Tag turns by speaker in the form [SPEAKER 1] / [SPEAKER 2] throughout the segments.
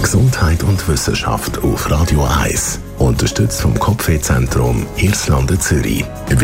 [SPEAKER 1] Gesundheit und Wissenschaft auf Radio 1. Unterstützt vom Kopfwehzentrum Irlande Zürich.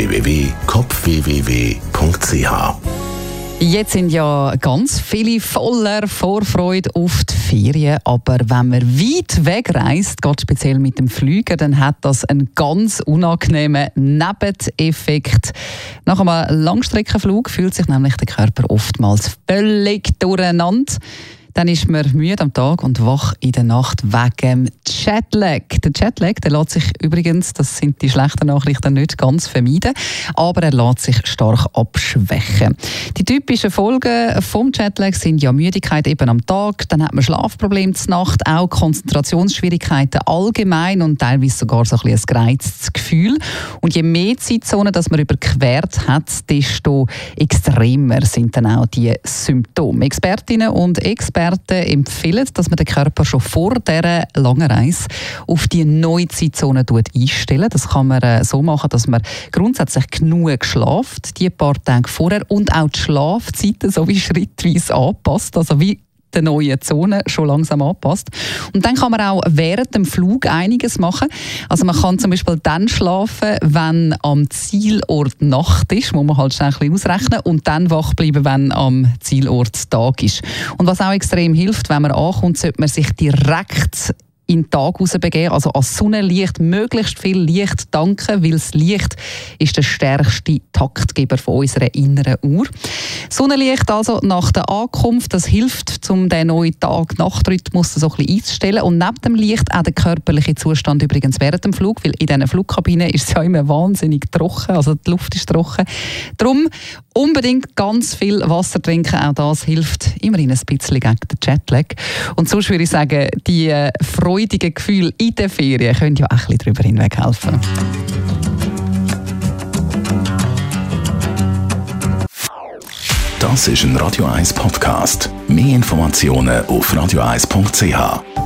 [SPEAKER 1] www.kopfwww.ch.
[SPEAKER 2] Jetzt sind ja ganz viele voller Vorfreude auf die Ferien, aber wenn man weit wegreist, gerade speziell mit dem Flüger, dann hat das einen ganz unangenehmen Nebeneffekt. Nach einem Langstreckenflug fühlt sich nämlich der Körper oftmals völlig durcheinander. Dann ist man müde am Tag und wach in der Nacht wegen Jetlag. Der Jetlag, der lässt sich übrigens, das sind die schlechten Nachrichten, nicht ganz vermeiden, aber er lässt sich stark abschwächen. Die typischen Folgen vom Jetlag sind ja Müdigkeit eben am Tag, dann hat man Schlafprobleme zur Nacht, auch Konzentrationsschwierigkeiten allgemein und teilweise sogar so ein bisschen ein gereiztes Gefühl. Und je mehr Zeitzonen, dass man überquert hat, desto extremer sind dann auch die Symptome. Expertinnen und Experten empfehlen, dass man den Körper schon vor dieser langen Reise auf die neue Zeitzone einstellen. Das kann man so machen, dass man grundsätzlich genug schlaft, die paar Tage vorher, und auch die Schlafzeiten so wie schrittweise anpasst, also wie der neuen Zone schon langsam anpasst. Und dann kann man auch während dem Flug einiges machen. Also man kann zum Beispiel dann schlafen, wenn am Zielort Nacht ist, muss man halt schnell ein bisschen ausrechnen, und dann wach bleiben, wenn am Zielort Tag ist. Und was auch extrem hilft, wenn man ankommt, sollte man sich direkt in den Tag rausbegeben, also als Sonnenlicht möglichst viel Licht tanken, weil das Licht ist der stärkste Taktgeber von unserer inneren Uhr. Sonnenlicht also nach der Ankunft, das hilft, um den neuen Tag-Nacht-Rhythmus so ein bisschen einzustellen, und neben dem Licht auch der körperliche Zustand übrigens während dem Flug, weil in diesen Flugkabinen ist es ja immer wahnsinnig trocken, also die Luft ist trocken. Darum unbedingt ganz viel Wasser trinken, auch das hilft immerhin ein bisschen gegen den Jetlag. Und sonst würde ich sagen, die freudigen Gefühle in den Ferien können ja auch ein bisschen darüber hinweg helfen.
[SPEAKER 1] Das ist ein Radio 1 Podcast. Mehr Informationen auf radio1.ch.